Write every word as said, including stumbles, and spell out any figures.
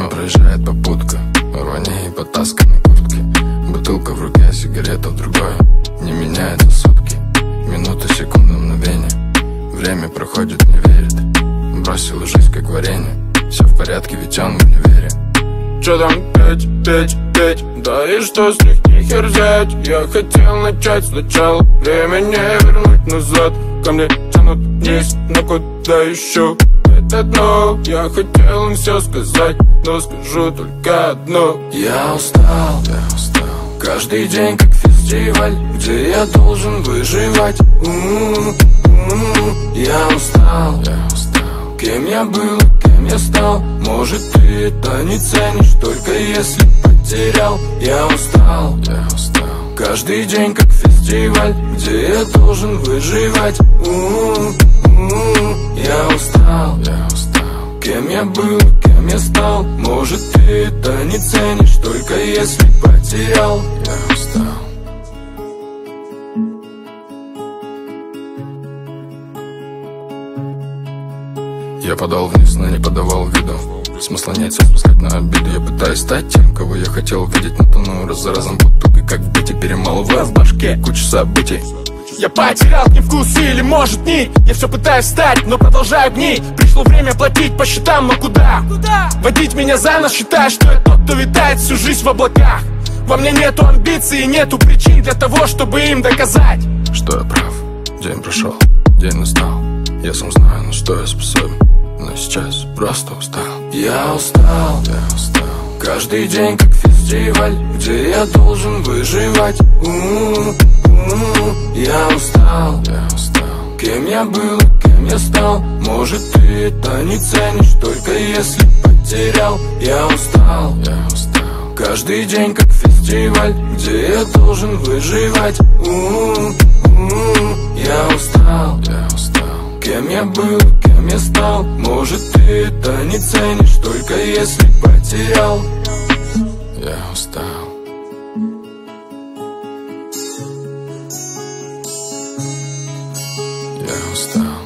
Мимо проезжает попутка, рвани и потасканы куртки. Бутылка в руке, сигарета в другой. Не меняется сутки, минуты, секунды, мгновения. Время проходит, не верит. Бросила жизнь как варенье. Все в порядке, ведь он в универе. Чё там петь, петь, петь? Да и что с них не хер взять? Я хотел начать сначала, время не вернуть назад. Ко мне тянут вниз, но куда еще? Это дно. Я хотел им все сказать, но скажу только одно. Я устал, я устал. Каждый день как фестиваль, где я должен выживать. У-у-у, у-у-у. Я устал, я устал. Кем я был, кем я стал? Может, ты это не ценишь, только если потерял. Я устал, я устал. Каждый день как фестиваль, где я должен выживать. У-у-у, у-у-у. Я устал, я устал. Кем я был, кем я стал? Может, ты это не ценишь, только если потерял. Я устал. Я подал вниз, но не подавал виду. Смысла нет все спускать на обиду. Я пытаюсь стать тем, кого я хотел видеть, но тону раз за разом под тупик, как быть, и перемалывая в башке кучу событий. Я потерял к ним вкус или может нить. Я все пытаюсь встать, но продолжаю гнить. Пришло время платить по счетам, но куда? Куда? Водить меня за нос, считая, что я тот, кто витает всю жизнь в облаках. Во мне нету амбиций и нету причин для того, чтобы им доказать, что я прав. День прошел, день настал. Я сам знаю, на что я способен, но сейчас просто устал. Я устал, я устал. Каждый день как фестиваль, где я должен выживать. У-у-у, у-у-у. Я устал, я устал. Кем я был, кем я стал? Может, ты это не ценишь, только если потерял. Я устал, я устал. Каждый день как фестиваль, где я должен выживать. У-у-у, у-у-у. Я устал, я устал. Кем я был, кем я стал? Может, ты это не ценишь, только если потерял. Я устал. Я устал.